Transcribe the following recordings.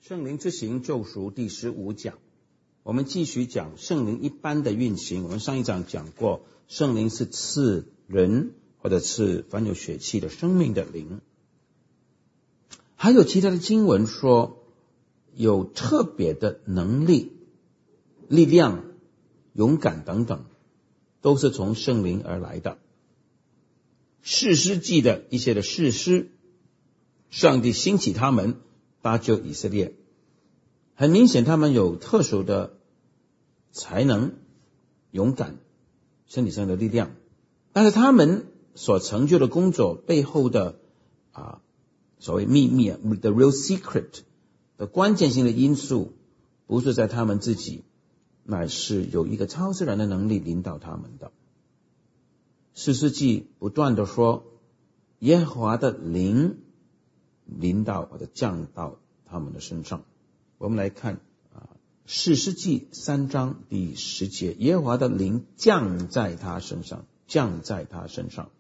圣灵之行救赎第15讲，我们继续讲圣灵一般的运行。我们上一讲讲过，圣灵是赐人或者赐凡有血气的生命的灵。还有其他的经文说，有特别的能力、力量、勇敢等等，都是从圣灵而来的。士师记的一些的士师，上帝兴起他们搭救以色列，很明显他们有特殊的才能、勇敢、身体上的力量，但是他们所成就的工作背后的所谓秘密，the real secret 的关键性的因素，不是在他们自己，乃是有一个超自然的能力领导他们的。士师记不断的说，耶和华的灵临到或者降到他们的身上。我们来看士师记3章第10节，耶和华的灵降在他身上，降在他身上。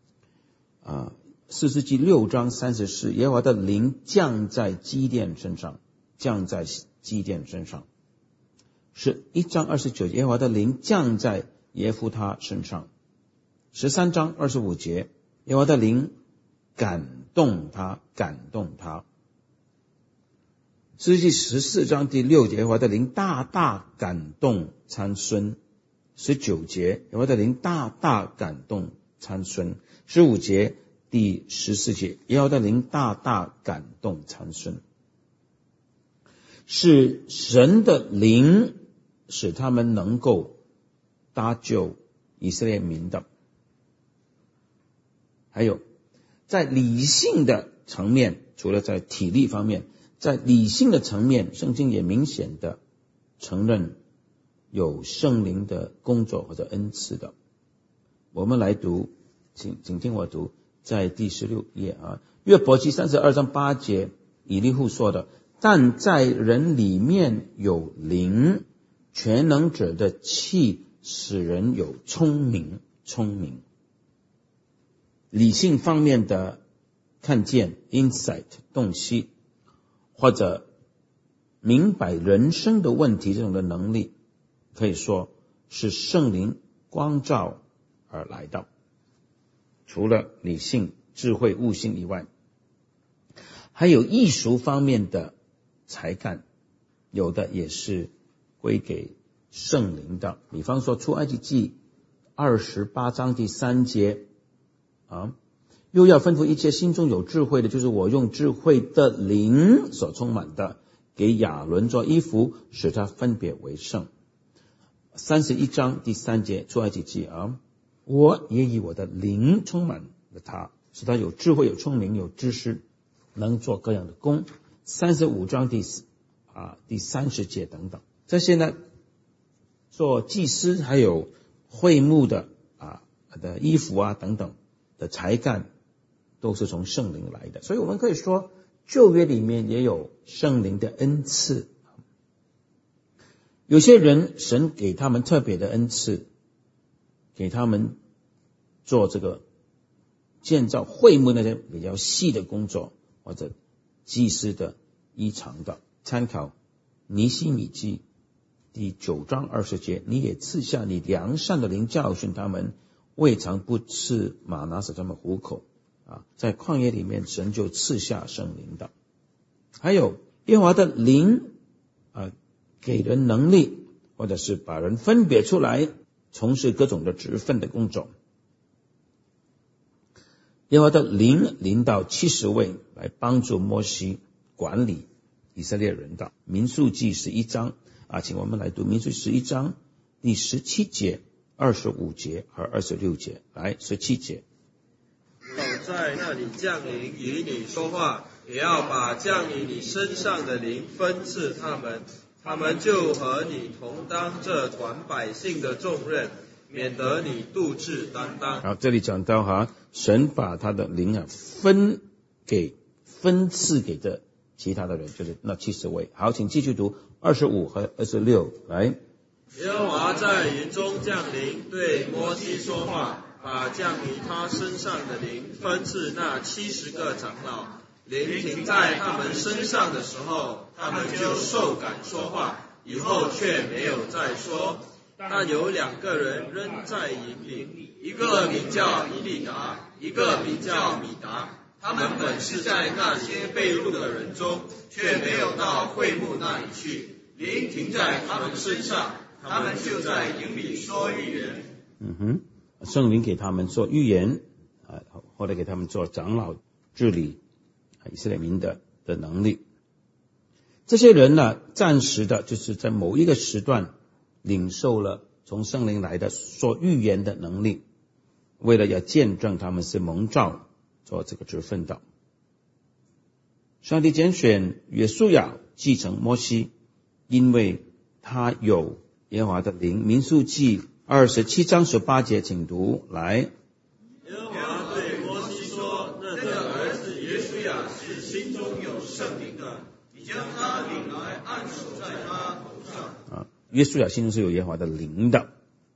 士师记6章34，耶和华的灵降在基甸身上，降在基甸身上。是1章29节，耶和华的灵降在耶夫他身上。13章25节，耶和华的灵感动他，感动他。士师记14章第6节，耶和华的灵大大感动参孙。19节，耶和华的灵大大感动参孙。15节第14节，耶和华的灵大大感动参孙。是神的灵使他们能够搭救以色列民的。还有在理性的层面，除了在体力方面，在理性的层面，圣经也明显的承认有圣灵的工作或者恩赐的。我们来读，请听我读，在第16页约伯记32章8节，以利户说的，但在人里面有灵，全能者的气使人有聪明。理性方面的看见 insight 洞悉，或者明白人生的问题，这种的能力可以说是圣灵光照而来的。除了理性、智慧、悟性以外，还有艺术方面的才干，有的也是归给圣灵的。比方说出埃及记28章第3节又要吩咐一切心中有智慧的，就是我用智慧的灵所充满的，给亚伦做衣服，使他分别为圣。31章第3节出埃及记我也以我的灵充满了他，使他有智慧、有聪明、有知识，能做各样的工。35章第30节等等，这些呢，做祭司还有会幕的衣服等等的才干，都是从圣灵来的。所以我们可以说，旧约里面也有圣灵的恩赐。有些人神给他们特别的恩赐，给他们做这个建造会幕那些比较细的工作，或者祭司的衣裳的。参考尼希米记第9章20节，你也赐下你良善的灵教训他们，未尝不赐玛拿使他们糊口。在旷野里面，神就赐下圣灵的。还有耶和华的灵给人能力，或者是把人分别出来，从事各种的职分的工作。耶和华的灵临到70位，来帮助摩西管理以色列人的。民数记11章请我们来读民数记11章第17节、25节和26节。来，17节， 手在那里降临与你说话，也要把降临你身上的灵分赐他们，他们就和你同当这团百姓的重任，免得你独自担当。 好，这里讲到神把他的灵分赐给这其他的人，就是那70位。好，请继续读25和26。来， 耶和华在云中降临，对摩西说话，把降临他身上的灵分赐那70个长老， 灵停在他们身上的时候，他们就受感说话，以后却没有再说。但有2个人仍在营里，一个名叫以利达，一个名叫米达。他们本是在那些被掳的人中，却没有到会幕那里去。灵停在他们身上，他们就在营里说预言。 圣灵给他们做预言，或者给他们做长老治理以色列民的能力。这些人呢，暂时的就是在某一个时段领受了从圣灵来的说预言的能力，为了要见证他们是蒙召做这个职分的。上帝拣选约书亚继承摩西，因为他有耶和华的灵。民数记27章18节，请读来。 耶和华对摩西说：那个儿子约书亚是心中有圣灵的，你将他领来，按手在他头上。 约书亚心中是有耶和华的灵的。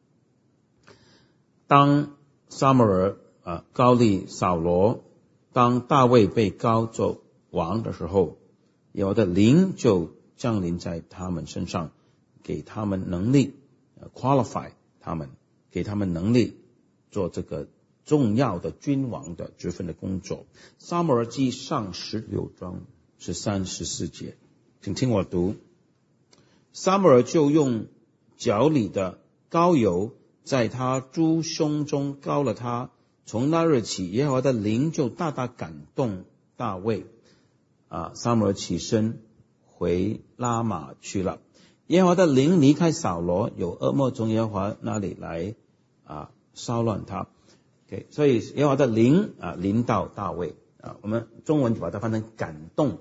当撒母耳膏立扫罗，当大卫被膏做王的时候，耶和华的灵就降临在他们身上，给他们能力qualify 他们，给他们能力做这个重要的君王的职分的工作。撒母耳记上16章13、14节，请听我读。撒母耳就用脚里的膏油在他猪胸中膏了他，从那日起，耶和华的灵就大大感动大卫。撒母耳起身回拉玛去了。耶和华的灵离开扫罗，有恶魔从耶和华那里来骚乱他。所以耶和华的灵临到大卫我们中文就把它翻成感动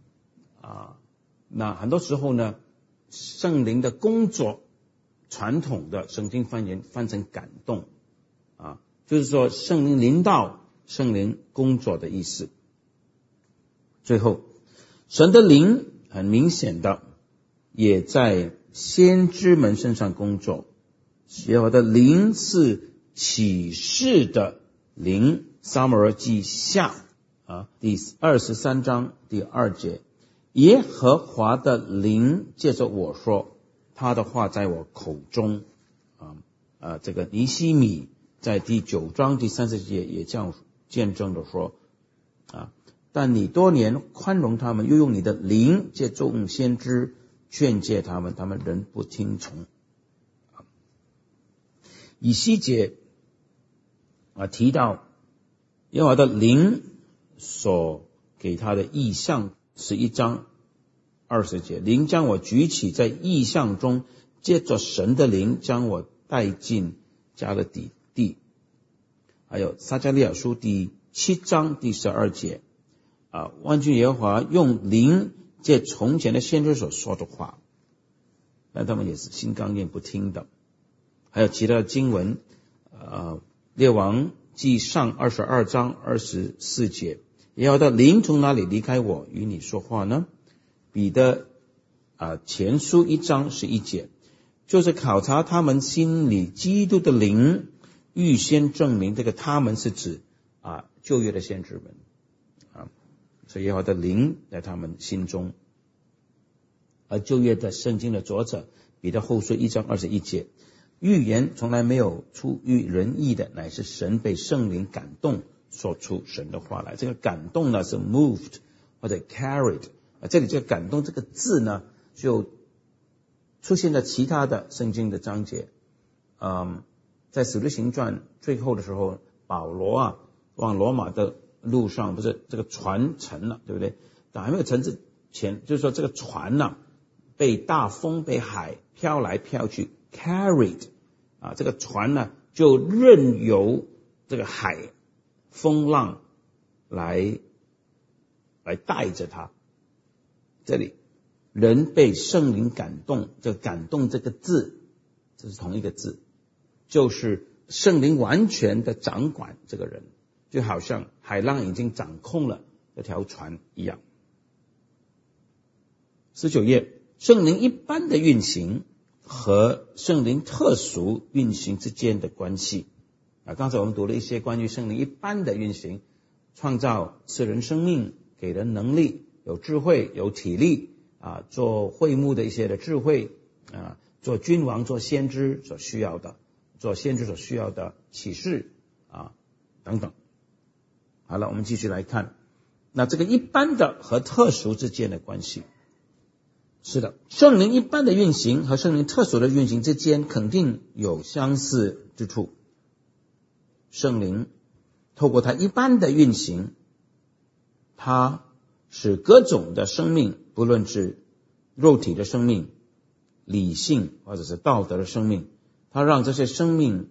那很多时候呢，圣灵的工作，传统的圣经翻译翻成感动就是说圣灵临到，圣灵工作的意思。最后，神的灵很明显的也在先知们身上工作。耶和华的灵是启示的灵。撒母耳记下第23章第2节，耶和华的灵借着我说，他的话在我口中这个尼希米在第9章第30节也这样见证的说但你多年宽容他们，又用你的灵借众先知劝诫他们，他们仍不听从。以西结提到耶和华的灵所给他的异象，11章20节，灵将我举起，在异象中借着神的灵将我带进加勒底地。还有撒迦利亚书第7章第12节万军耶和华用灵借从前的先知所说的话，但他们也是心刚硬不听的。还有其他的经文列王记上22章24节，耶和华的灵从哪里离开我与你说话呢？彼得前书1章11节，就是考察他们心里基督的灵，预先证明，这个他们是指旧约的先知们所以耶和华的灵在他们心中。而旧约的圣经的作者彼得后书1章21节，预言从来没有出于人意的，乃是神被圣灵感动说出神的话来。这个感动呢是 moved 或者 carried这里这个感动这个字呢就出现在其他的圣经的章节在使徒行传最后的时候，保罗往罗马的路上，不是这个船沉了，对不对？但还没有沉之前，就是说这个船被大风被海飘来飘去 carried这个船呢就任由这个海风浪来带着它。这里人被圣灵感动，这个感动这个字这是同一个字，就是圣灵完全的掌管这个人，就好像海浪已经掌控了这条船一样。19页，圣灵一般的运行和圣灵特殊运行之间的关系刚才我们读了一些关于圣灵一般的运行，创造赐人生命， 给人能力，有智慧，有体力做会幕的一些的智慧做君王做先知所需要的，做先知所需要的启示等等。好了，我们继续来看，那这个一般的和特殊之间的关系。是的，圣灵一般的运行和圣灵特殊的运行之间肯定有相似之处。圣灵透过它一般的运行，它使各种的生命，不论是肉体的生命、理性或者是道德的生命，它让这些生命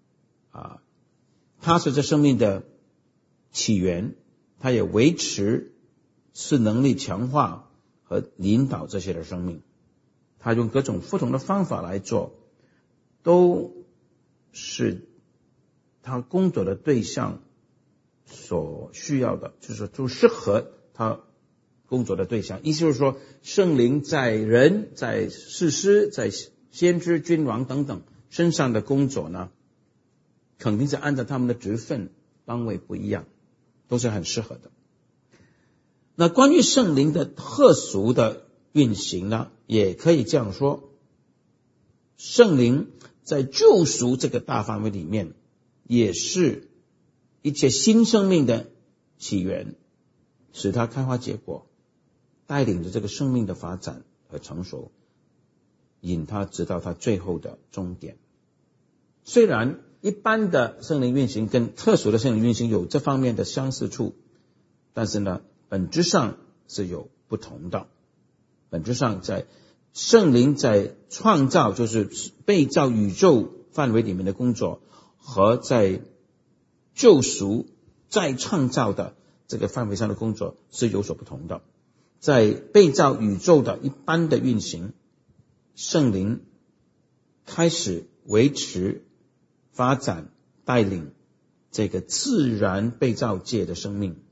它是这生命的起源，它也维持是能力强化和引导这些的生命。它用各种不同的方法来做，都是他工作的对象所需要的，就是说就适合他工作的对象。意思就是说，圣灵在人、在士师、在先知、君王等等身上的工作呢，肯定是按照他们的职分单位不一样，都是很适合的。那关于圣灵的特殊的运行呢，也可以这样说，圣灵在救赎这个大范围里面，也是一切新生命的起源，使它开花结果，带领着这个生命的发展和成熟，引它直到它最后的终点。虽然一般的圣灵运行跟特殊的圣灵运行有这方面的相似处，但是呢，本质上是有不同的。本质上在圣灵在创造，就是被造宇宙范围里面的工作，和在救赎再创造的这个范围上的工作是有所不同的。在被造宇宙的一般的运行，圣灵开始维持、发展、带领这个自然被造界的生命。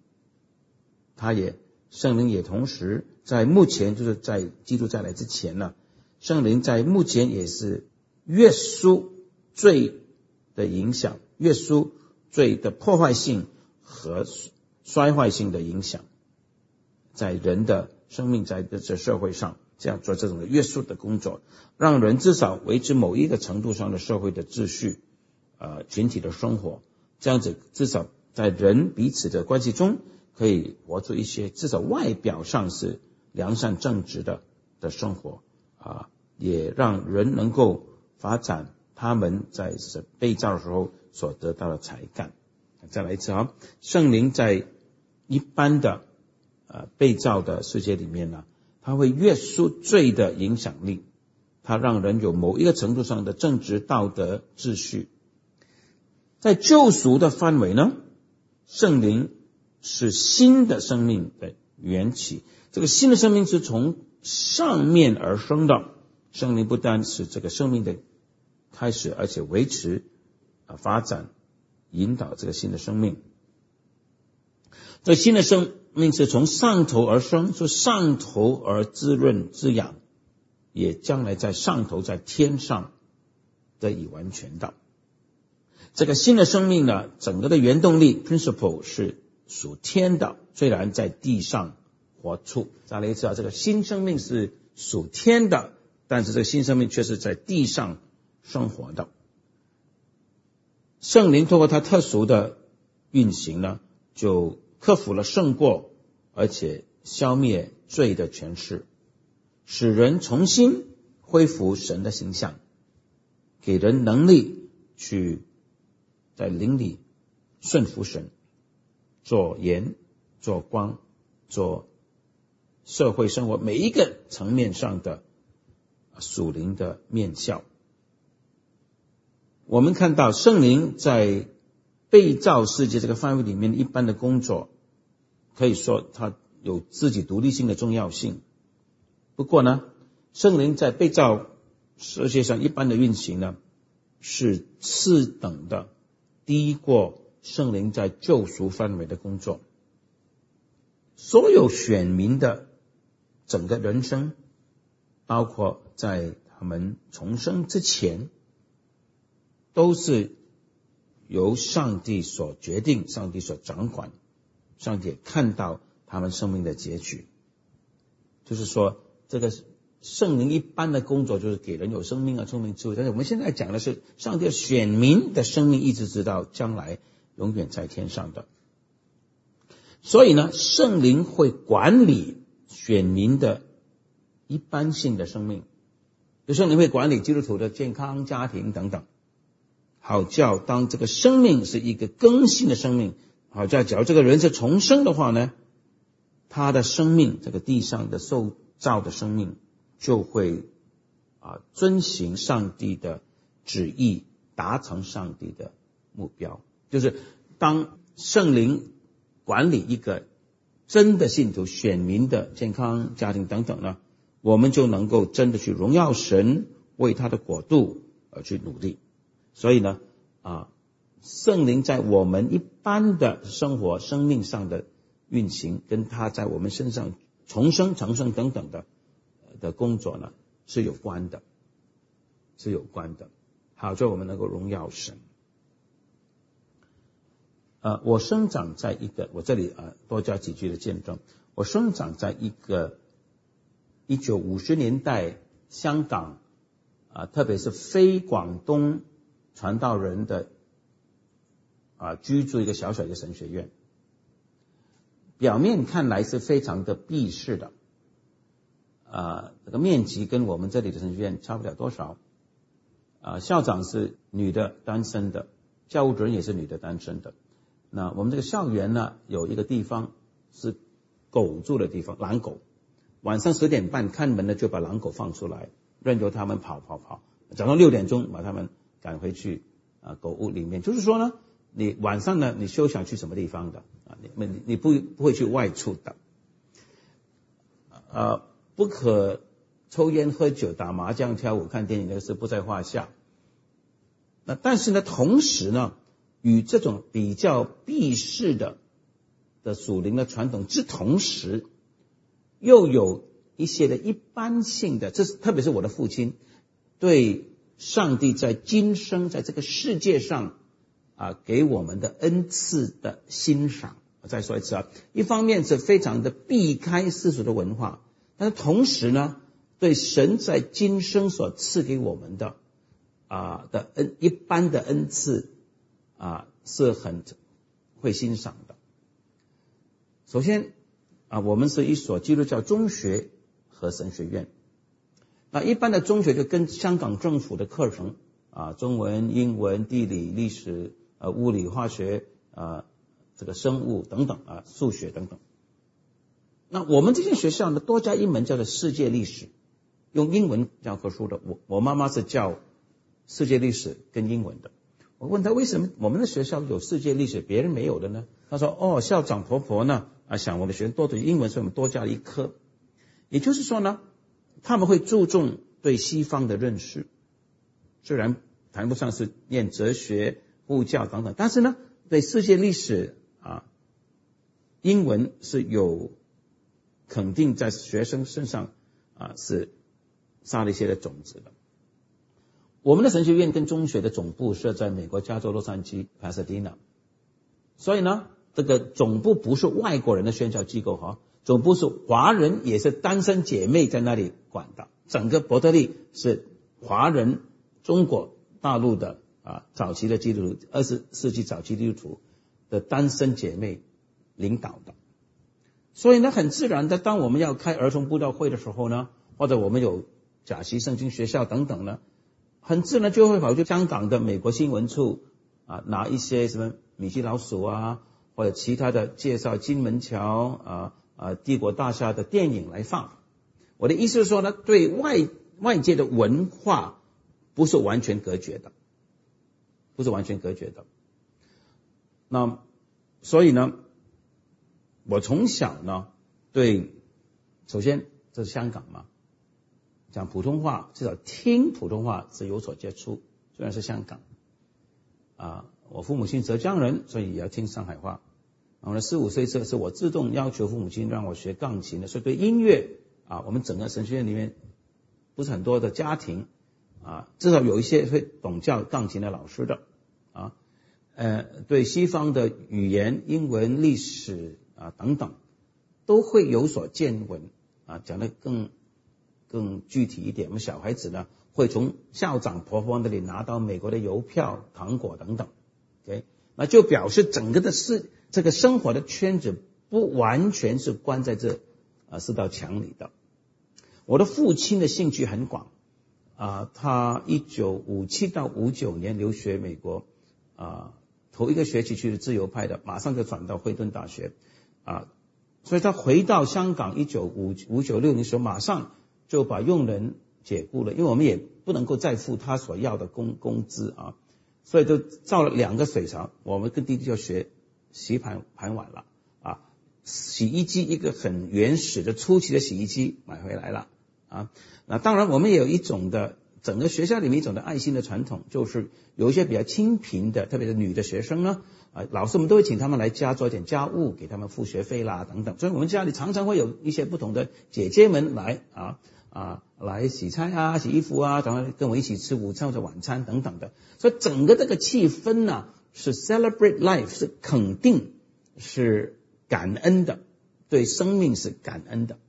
圣灵也同时在目前，就是在基督再来之前呢，圣灵在目前也是约束罪的影响，约束罪的破坏性和衰坏性的影响，在人的生命，在这社会上这样做这种的约束的工作，让人至少维持某一个程度上的社会的秩序，群体的生活，这样子至少在人彼此的关系中可以活出一些至少外表上是良善正直的生活，也让人能够发展他们在被造的时候所得到的才干。再来一次圣灵在一般的被造的世界里面呢，它会约束罪的影响力，它让人有某一个程度上的正直道德秩序。在救赎的范围呢，圣灵是新的生命的缘起，这个新的生命是从上面而生的。圣灵不单是这个生命的开始，而且维持、发展、引导这个新的生命。这新的生命是从上头而生，是上头而滋润滋养，也将来在上头，在天上得以完全的。这个新的生命呢，整个的原动力 principle 是属天的，虽然在地上活出。再来一次这个新生命是属天的，但是这个新生命却是在地上生活的。圣灵透过它特殊的运行呢，就克服了胜过，而且消灭罪的权势，使人重新恢复神的形象，给人能力去在灵里顺服神，做盐，做光，做社会生活每一个层面上的属灵的面向。我们看到圣灵在被造世界这个范围里面一般的工作，可以说它有自己独立性的重要性。不过呢，圣灵在被造世界上一般的运行呢，是次等的，低过圣灵在救赎范围的工作。所有选民的整个人生，包括在他们重生之前，都是由上帝所决定，上帝所掌管。上帝看到他们生命的结局。就是说，这个圣灵一般的工作就是给人有生命啊，生命智慧。但是我们现在讲的是上帝选民的生命，一直直到将来永远在天上的。所以呢，圣灵会管理选民的一般性的生命，有圣灵会管理基督徒的健康、家庭等等，好叫当这个生命是一个更新的生命，好叫假如这个人是重生的话呢，他的生命，这个地上的受造的生命就会遵行上帝的旨意，达成上帝的目标。就是当圣灵管理一个真的信徒选民的健康、家庭等等呢，我们就能够真的去荣耀神，为他的国度而去努力。所以呢圣灵在我们一般的生活生命上的运行，跟他在我们身上重生、长生等等的工作呢是有关的，好叫我们能够荣耀神。我生长在一个，我这里多加几句的见证。我生长在一个1950年代香港特别是非广东传道人的居住一个小小的神学院。表面看来是非常的闭式的，这个面积跟我们这里的神学院差不了多少。校长是女的单身的，教务主任也是女的单身的。那我们这个校园呢，有一个地方是狗住的地方，狼狗。晚上10点半看门呢，就把狼狗放出来，任由他们跑。早上6点钟把他们赶回去狗屋里面。就是说呢，你晚上呢，你休想去什么地方的你不会去外出的。不可抽烟、喝酒、打麻将、跳舞、看电影，那个是不在话下。那但是呢，同时呢，与这种比较避世的属灵的传统之同时，又有一些的一般性的，这是特别是我的父亲对上帝在今生在这个世界上给我们的恩赐的欣赏。我再说一次一方面是非常的避开世俗的文化，但是同时呢，对神在今生所赐给我们的一般的恩赐是很会欣赏的。首先我们是一所基督教中学和神学院。那一般的中学就跟香港政府的课程中文、英文、地理、历史、物理、化学这个生物等等数学等等。那我们这些学校呢，多加一门叫做世界历史，用英文教科书的。我妈妈是教世界历史跟英文的。我问他为什么我们的学校有世界历史，别人没有的呢？他说校长婆婆呢想我们学生多读英文，所以我们多加了一科。也就是说呢，他们会注重对西方的认识，虽然谈不上是念哲学、护教等等，但是呢，对世界历史英文是有肯定在学生身上是撒了一些的种子的。我们的神学院跟中学的总部设在美国加州洛杉矶 Pasadena， 所以呢，这个总部不是外国人的宣教机构总部是华人，也是单身姐妹在那里管的。整个伯特利是华人中国大陆的早期的基督徒，20世纪早期基督徒的单身姐妹领导的。所以呢，很自然的，当我们要开儿童布道会的时候呢，或者我们有假期圣经学校等等呢，很自然就会跑去香港的美国新闻处拿一些什么米奇老鼠或者其他的介绍金门桥帝国大厦的电影来放。我的意思是说呢，对外界的文化不是完全隔绝的，那所以呢，我从小呢首先这是香港嘛，讲普通话，至少听普通话是有所接触，虽然是香港我父母亲浙江人，所以也要听上海话。然后呢，15岁是我自动要求父母亲让我学钢琴的，所以对音乐我们整个神学院里面不是很多的家庭至少有一些会懂教钢琴的老师的对西方的语言、英文、历史等等都会有所见闻啊。讲得更具体一点，我们小孩子呢会从校长婆婆那里拿到美国的邮票、糖果等等 ，OK， 那就表示整个的这个生活的圈子不完全是关在这4道墙里的。我的父亲的兴趣很广啊，他1957到59年留学美国啊，头一个学期去的自由派的，马上就转到惠顿大学啊，所以他回到香港1956年的时候，马上就把佣人解雇了，因为我们也不能够再付他所要的工资啊，所以就造了2个水槽，我们跟弟弟就学洗盘碗了啊，洗衣机一个很原始的初期的洗衣机买回来了啊。那当然我们也有一种的整个学校里面一种的爱心的传统，就是有一些比较清贫的，特别是女的学生呢，老师们都会请他们来家做一点家务，给他们付学费啦等等，所以我们家里常常会有一些不同的姐姐们来来洗菜啊、洗衣服啊，然后跟我一起吃午餐或者晚餐等等的，所以整个这个气氛呢是 celebrate life， 是肯定，是感恩的，对生命是感恩的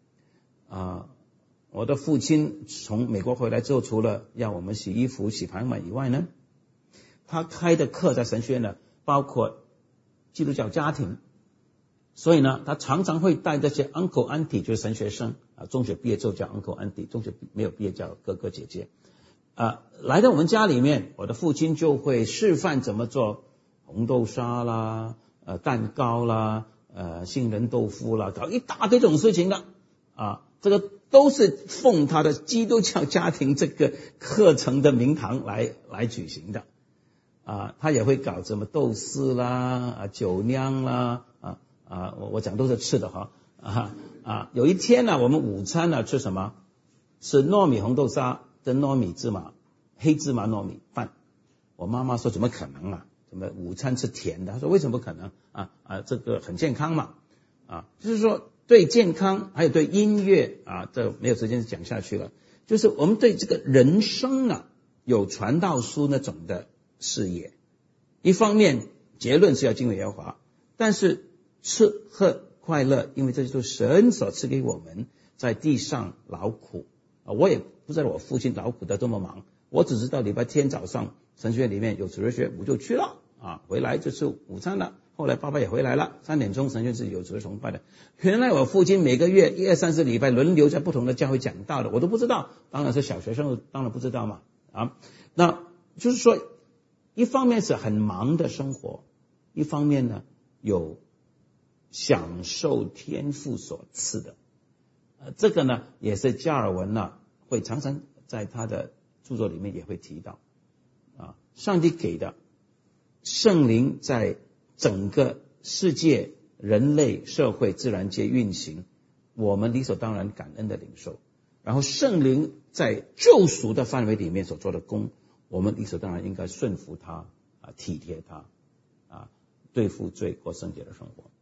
我的父亲从美国回来之后，除了要我们洗衣服、洗盘碗以外呢，他开的课在神学院呢，包括基督教家庭，所以呢，他常常会带这些 uncle auntie， 就是神学生中学毕业之后叫 uncle auntie， 中学没有毕业叫哥哥姐姐来到我们家里面，我的父亲就会示范怎么做红豆沙啦、蛋糕啦、杏仁豆腐啦，搞一大堆这种事情的这个都是奉他的基督教家庭这个课程的名堂来举行的他也会搞什么豆丝啦、酒酿啦我讲都是吃的哈有一天呢，我们午餐呢吃什么？吃糯米红豆沙跟糯米芝麻黑芝麻糯米饭。我妈妈说怎么可能啊？怎么午餐吃甜的？她说为什么不可能这个很健康嘛就是说对健康还有对音乐这没有时间讲下去了。就是我们对这个人生有传道书那种的视野。一方面结论是要敬畏耶和华，但是吃喝快乐，因为这就是神所赐给我们在地上劳苦我也不知道我父亲劳苦的这么忙，我只知道礼拜天早上神学院里面有主日学，我就去了回来就吃午餐了。后来爸爸也回来了，3点钟神学院自己有主日崇拜的。原来我父亲每个月1、2、3、4礼拜轮流在不同的教会讲道的，我都不知道，当然是小学生当然不知道嘛那就是说一方面是很忙的生活，一方面呢有享受天父所赐的这个呢也是加尔文会常常在他的著作里面也会提到上帝给的圣灵在整个世界、人类、社会、自然界运行，我们理所当然感恩的领受。然后圣灵在救赎的范围里面所做的工，我们理所当然应该顺服他体贴他对付罪过圣洁的生活。